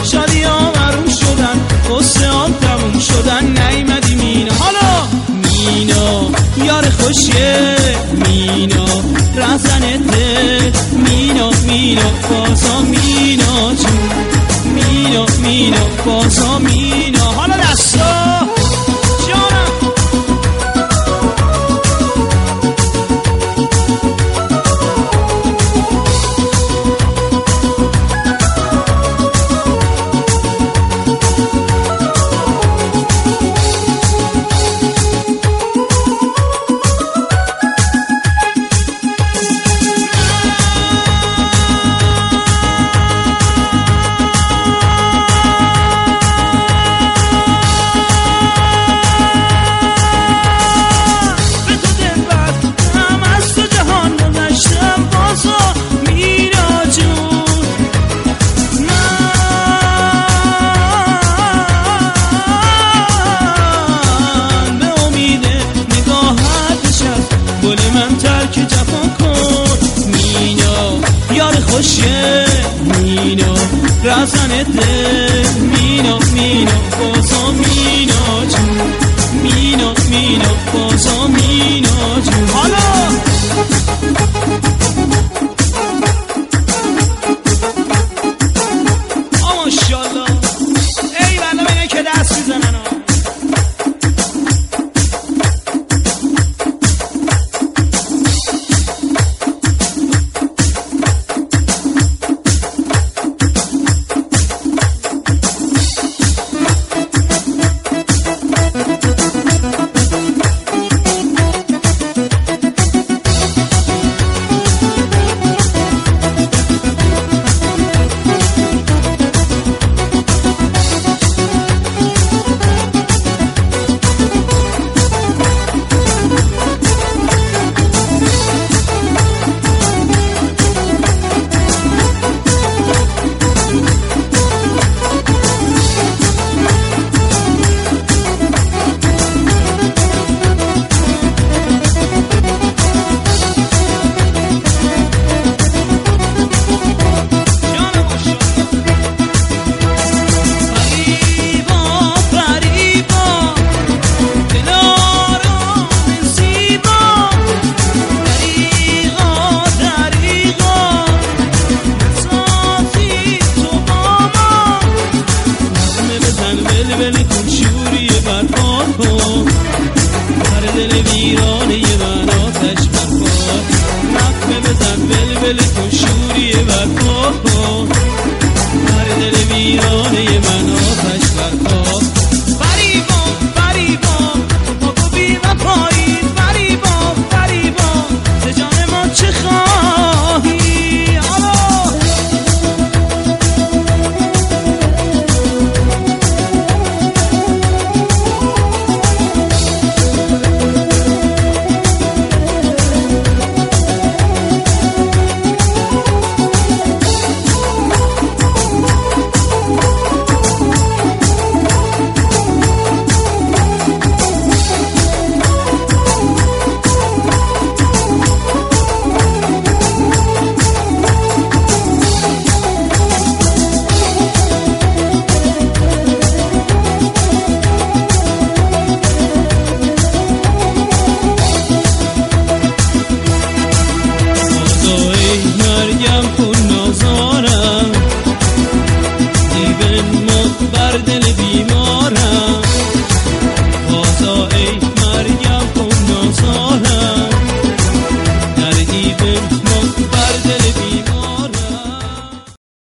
شادی ها مرون شدن، قصه ها تموم شدن، نیمدی مینا. حالا مینا یار خوشیه، مینا رزنته، مینا مینا بازا مینا جون، مینا مینا بازا مینا. حالا دستا جانم خوشه، مینا رزنته، مینا مینا بازا مینا جون، مینا مینا بازا مینا جون. حالا ماشاءالله ای بلا بینه که دست میزنن. دل ویرانه من آتش برپا، نقمه بزن بلبل کن شوری برپا، هر دل ویرانه من آتش برپا. فریبان فریبان تو پاکو بی وفایی، فریبان فریبان ز جان ما چه خواهی؟ مریم کن نازارم، دیبن مد بر دل